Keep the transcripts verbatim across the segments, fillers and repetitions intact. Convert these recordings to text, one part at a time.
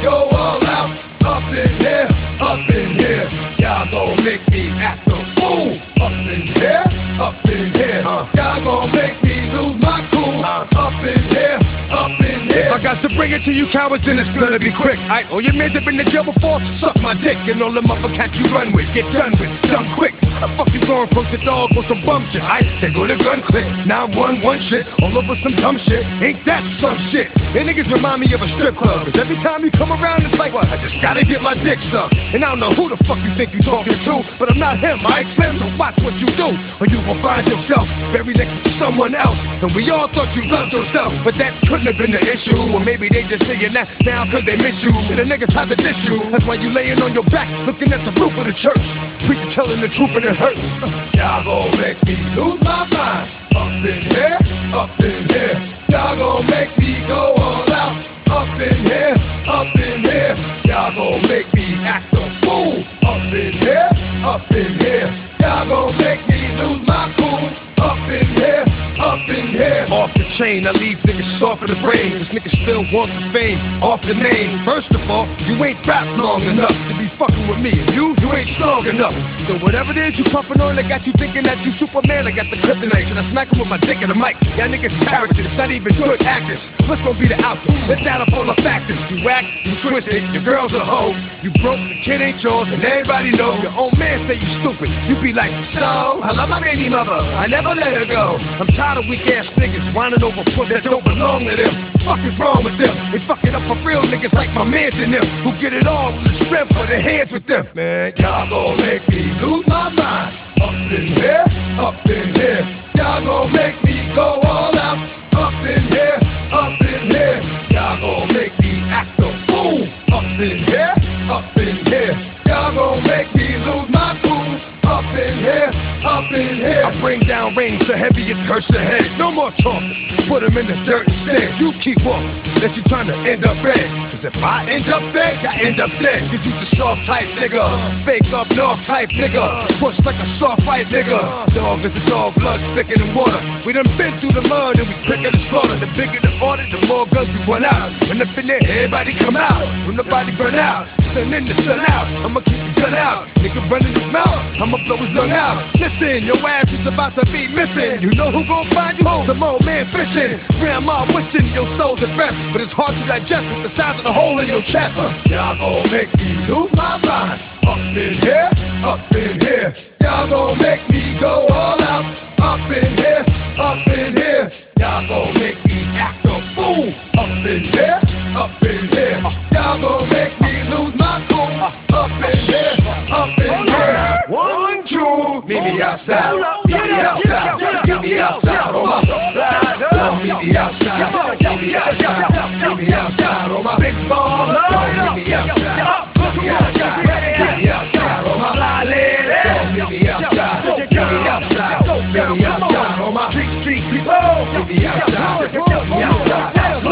go all out. Up in here, up in here. Y'all gon' make me act a fool. Up in here, up in here. Uh. Y'all gon' make me lose my cool. Uh. Up in here, up in here. If I got to bring it to you cowards, then it's gonna be quick. Aight, all your mans have been to jail before, suck my dick. And all the motherfuckers you run with, get done with, done quick. The fuck you going from the dog or some bum shit? Aight, they go to gun click, nine one one shit, all over some dumb shit. Ain't that some shit? They niggas remind me of a strip club, cause every time you come around it's like, what? I just gotta get my dick sucked. And I don't know who the fuck you think you talking to, but I'm not him, aight? Slim, so watch what you do, or you gon' find yourself buried next to someone else. And we all thought you loved yourself, but that couldn't have been the issue. Or maybe they just saying that now cause they miss you. And the niggas have to diss you. That's why you laying on your back, looking at the roof of the church. Preacher telling the truth and it hurts. Y'all gon' make me lose my mind. Up in here, up in here. Y'all gon' make me go all out. Up in here, up in here. Y'all gon' make me act a fool. Up in here, up in here. Y'all gon' make me lose my cool. Up in here, up in here. Off the chain, I leave niggas soft in the brain. Cause niggas still want the fame, off the name. First of all, you ain't rap long enough to be fucking with me. And you, you ain't strong enough. So whatever it is you puffin' on that got you thinking that you Superman, I got the kryptonite. Should I smack him with my dick in the mic? Y'all niggas characters, not even good actors. What's gonna be the outcome? Let's add up all the factors. You whack, you twisted, your girl's a hoe. You broke, the kid ain't yours, and everybody know. Your own man say you stupid. You be like, so, I love my baby mother, I never let her go. I'm tired of weak ass niggas whining over puss that don't belong to them. Fuck is wrong with them? They fuck it up for real niggas like my mans and them, who get it all with the strength of their hands with them. Man, y'all gon' make me lose my mind. Up in here, up in here. Y'all gon' make me go all out. Up in here, up in here. Y'all gon' make me act a fool. Up in here, up in here. Y'all gon' make me lose my cool. Up in here, up in here. I bring down rain so heavy it hurts the head. No more talking, put them in the dirt instead. You keep walking, unless you trying to end up red. Cause if I end up dead, I end up dead. Cause you's a soft type nigga, fake up north type nigga, push like a soft fight nigga. Dog is a dog, blood thicker than water. We done been through the mud and we quicker to slaughter. The bigger the order, the more guns we run out. When up in there, everybody come out. When the body burn out, sun in the sun out. I'ma keep the gun out. Nigga running his mouth, I'ma blow his lung out. Listen, your ass is about to be missing. You know who gon' find you? Some old man fishing. Grandma wishing your soul's at rest, but it's hard to digest with the size of the hole in your chest. uh, Y'all gon' make me lose my mind. Up in here, up in here. Y'all gon' make me go all out. Up in here, up in here. Y'all gon' make me act a fool. Up in here, up in here. Y'all gon' make me lose my cool. Up in here, up in here. One, two, meet me outside. Meet me outside. Meet me outside on my Don't meet me outside. Meet me outside. Meet me outside on my big ball. Don't meet me outside. Meet me outside. Meet me outside on my fly lady. Don't meet me outside. Meet me outside. Meet me outside on my street street people. Meet me outside. Meet me outside.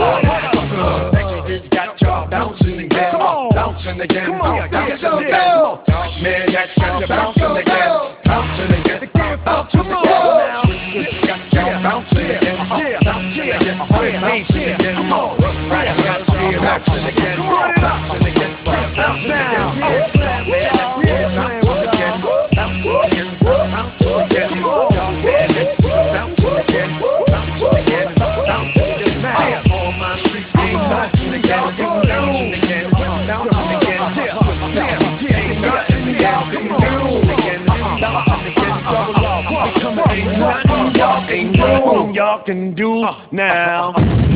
Niggas got y'all bouncing again. Come on, bouncing again. Come on, bouncing again. Man, that got you bouncing again. Bouncing again. Bouncing again. Switch got y'all bouncing again. Bouncing again. Bouncing again. Come on, right, got you bouncing again. Bouncing again. Bouncing again. Bouncing again. Bouncing again. Bouncing again. Bouncing again. Bouncing again. Bouncing again. Now all my streets ain't bouncing again. Bouncing again. Bouncing again. Ain't nothing y'all can do again. Bouncing again. Ain't nothing y'all can do now.